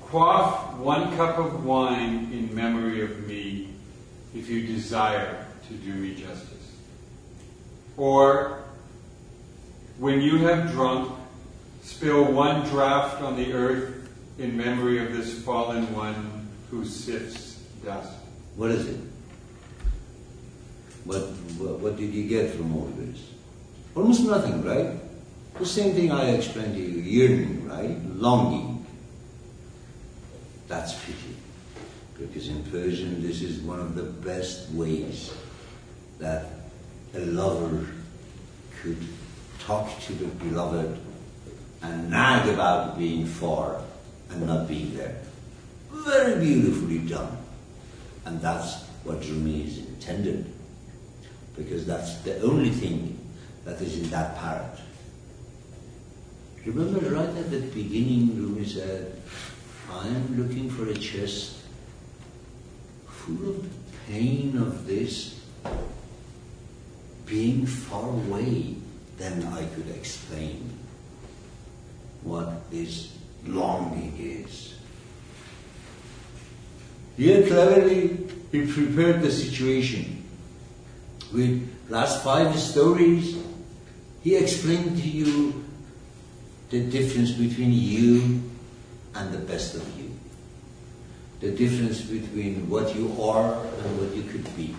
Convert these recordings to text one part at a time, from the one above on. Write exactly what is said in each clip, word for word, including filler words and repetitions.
quaff one cup of wine in memory of me if you desire to do me justice. Or, when you have drunk, spill one draught on the earth in memory of this fallen one who sifts dust. What is it? What, what, what did you get from all this? Almost nothing, right? The same thing I explained to you, yearning, right? Longing. That's pity. Because in Persian, this is one of the best ways that a lover could talk to the beloved and nag about being far and not being there. Very beautifully done. And that's what Rumi is intended. Because that's the only thing that is in that parrot. Remember right at the beginning, Rumi said, I am looking for a chest full of the pain of this being far away. Then I could explain what this longing is. Here cleverly he prepared the situation. With last five stories, he explained to you the difference between you and the best of you. The difference between what you are and what you could be.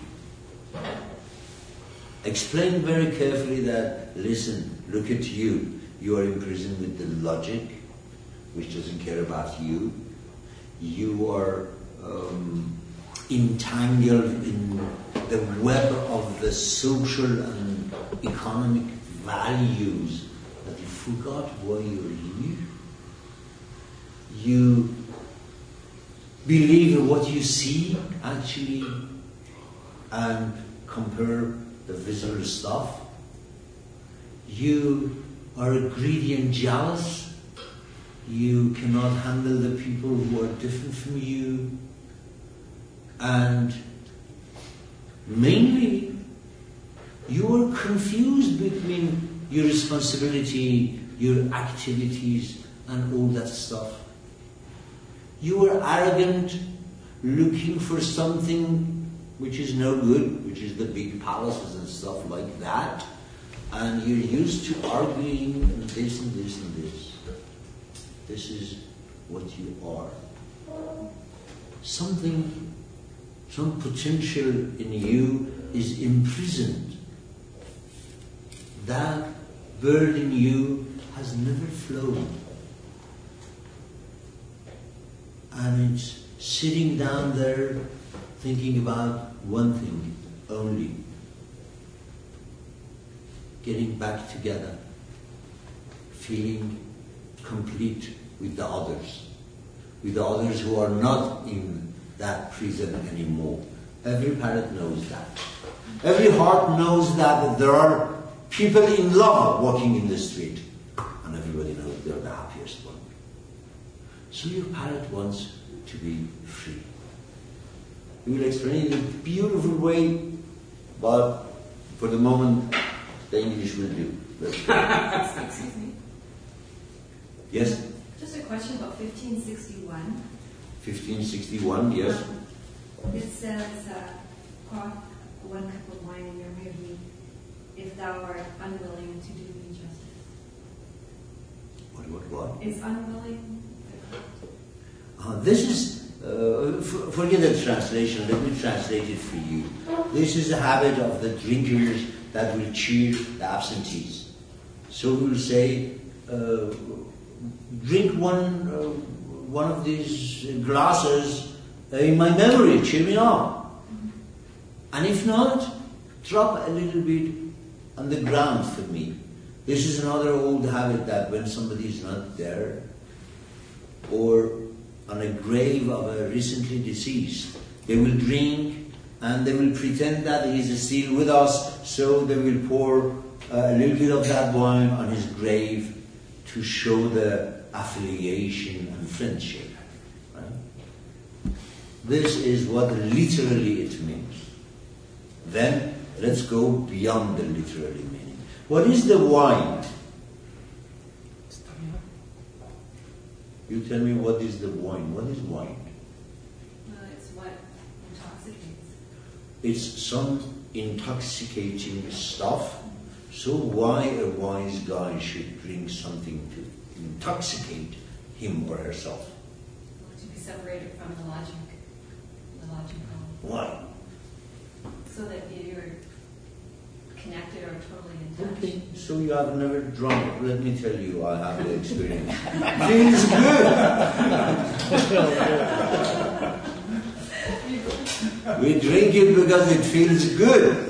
Explain very carefully that, listen, look at you. You are imprisoned with the logic, which doesn't care about you. You are um, entangled in the web of the social and economic values that you forgot why you're here. You believe in what you see, actually, and compare the visible stuff. You are greedy and jealous. You cannot handle the people who are different from you. And mainly, you are confused between your responsibility, your activities, and all that stuff. You are arrogant, looking for something which is no good, which is the big palaces and stuff like that. And you're used to arguing and this and this and this. This is what you are. Something, some potential in you is imprisoned. That bird in you has never flown. And it's sitting down there thinking about one thing only. Getting back together. Feeling complete with the others. With the others who are not in that prison anymore. Every parrot knows that. Every heart knows that there are people in love walking in the street. And everybody knows they're the happiest one. So your parrot wants to be free. We will explain it in a beautiful way, but for the moment, the English will do. Excuse me. Yes? Just a question about fifteen sixty-one. fifteen sixty-one, yes. Um, it says, uh, quaff one cup of wine in memory of me, if thou art unwilling to do me justice. What, what, what? Is unwilling? Uh, this is, uh, f- forget the translation, let me translate it for you. This is a habit of the drinkers that will cheer the absentees. So we will say, uh, drink one uh, one of these glasses in my memory, cheer me up. And if not, drop a little bit on the ground for me. This is another old habit that when somebody is not there, or on a grave of a recently deceased, they will drink and they will pretend that he is still with us, so they will pour uh, a little bit of that wine on his grave to show the affiliation and friendship. Right? This is what literally it means. Then let's go beyond the literally meaning. What is the wine? You tell me, what is the wine? What is wine? Well, it's what intoxicates. It's some intoxicating stuff. So why a wise guy should drink something to intoxicate him or herself? To be separated from the logic, the logical. Why? So that you're connected or totally in touch. Okay, so you have never drunk. Let me tell you, I have the experience. Feels good. We drink it because it feels good.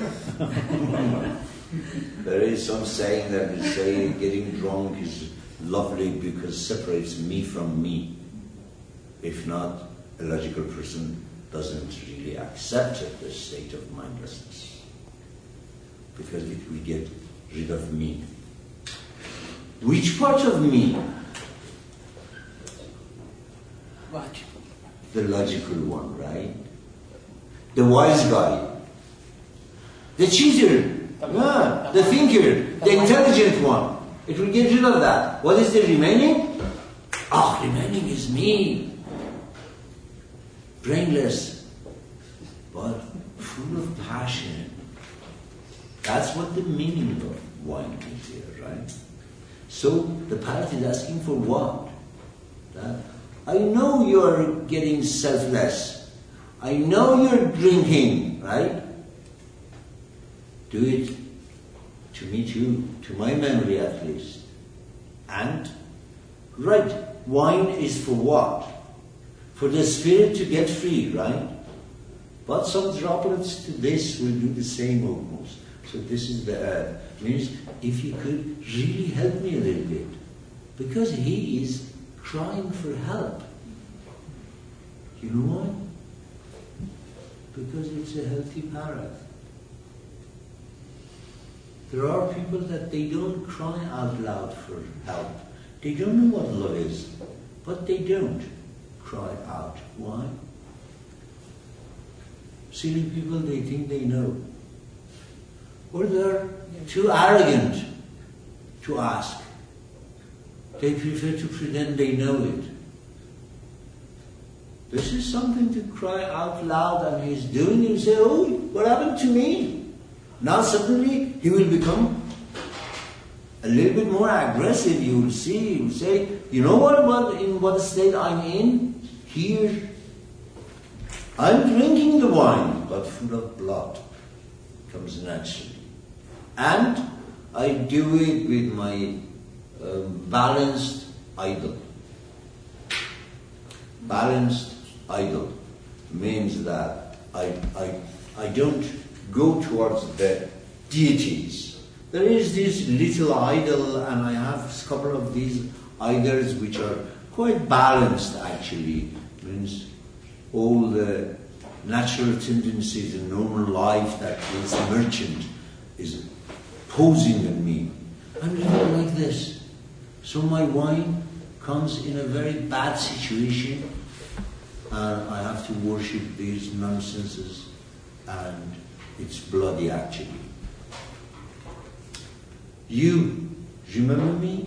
There is some saying that we say getting drunk is lovely because it separates me from me. If not, a logical person doesn't really accept it, the state of mindlessness, because it will get rid of me. Which part of me? What? The logical one, right? The wise guy. The cheater. Yeah, the thinker. The intelligent one. It will get rid of that. What is the remaining? Ah, oh, remaining is me. Brainless, but full of passion. That's what the meaning of wine is here, right? So the parrot is asking for what? That I know you're getting selfless. I know you're drinking, right? Do it to me too, to my memory at least. And, right, wine is for what? For the spirit to get free, right? But some droplets to this will do the same almost. So this is the earth. Means if you could really help me a little bit. Because he is crying for help. You know why? Because it's a healthy parrot. There are people that they don't cry out loud for help. They don't know what love is, but they don't cry out. Why? Silly people, they think they know. Or they're too arrogant to ask. They prefer to pretend they know it. This is something to cry out loud, and he's doing it. You say, oh, what happened to me? Now suddenly he will become a little bit more aggressive. You will see, you will say, you know what, what in what state I'm in? Here, I'm drinking the wine, but full of blood. Comes naturally. And I do it with my um, balanced idol. Balanced idol means that I, I, I don't go towards the deities. There is this little idol, and I have a couple of these idols which are quite balanced actually. Means all the natural tendencies in normal life that is merchant is posing in me. I'm living like this. So my wine comes in a very bad situation, and I have to worship these nonsenses, and it's bloody actually. You remember me?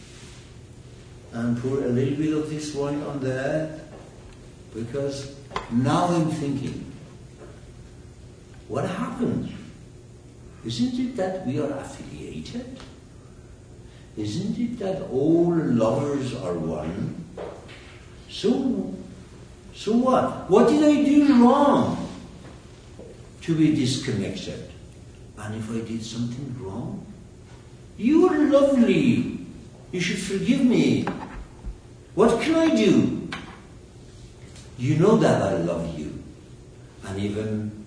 And pour a little bit of this wine on the earth, because now I'm thinking, what happened? Isn't it that we are affiliated? Isn't it that all lovers are one? So, so what? What did I do wrong to be disconnected? And if I did something wrong, you are lovely. You should forgive me. What can I do? You know that I love you. And even